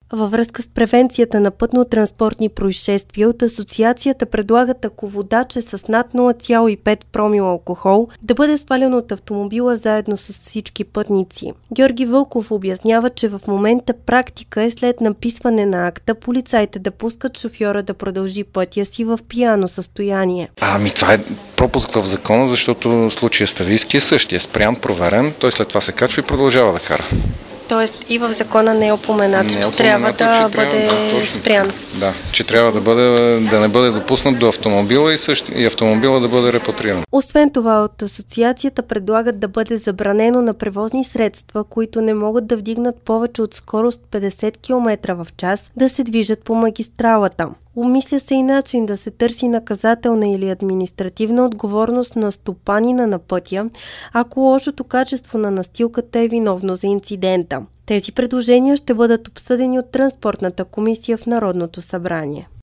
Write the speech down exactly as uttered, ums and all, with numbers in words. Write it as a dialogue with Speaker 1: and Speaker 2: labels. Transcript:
Speaker 1: Във връзка с превенцията на пътно-транспортни происшествия от асоциацията предлагат, ако водач е с над нула цяло и пет промила алкохол, да бъде свален от автомобила заедно с всички пътници. Георги Вълков обяснява, че в момента практика е след написване на акта полицаите да пускат шофьора да продължи пътя си в пияно състояние.
Speaker 2: Ами това е пропуск в закона, защото случая Ставийски е същия. Спрян, проверен, той след това се качва и продължава да кара.
Speaker 1: Тоест и в закона не е упоменато,
Speaker 2: не е
Speaker 1: че трябва да че бъде
Speaker 2: трябва, да,
Speaker 1: спрян.
Speaker 2: Да, че трябва да, бъде, да не бъде допуснат до автомобила и, същи, и автомобила да бъде репатриран.
Speaker 1: Освен това, от асоциацията предлагат да бъде забранено на превозни средства, които не могат да вдигнат повече от скорост петдесет километра в час, да се движат по магистралата. Обмисля се и начин да се търси наказателна или административна отговорност на стопанина на пътя, ако лошото качество на настилката е виновно за инцидента. Тези предложения ще бъдат обсъдени от Транспортната комисия в Народното събрание.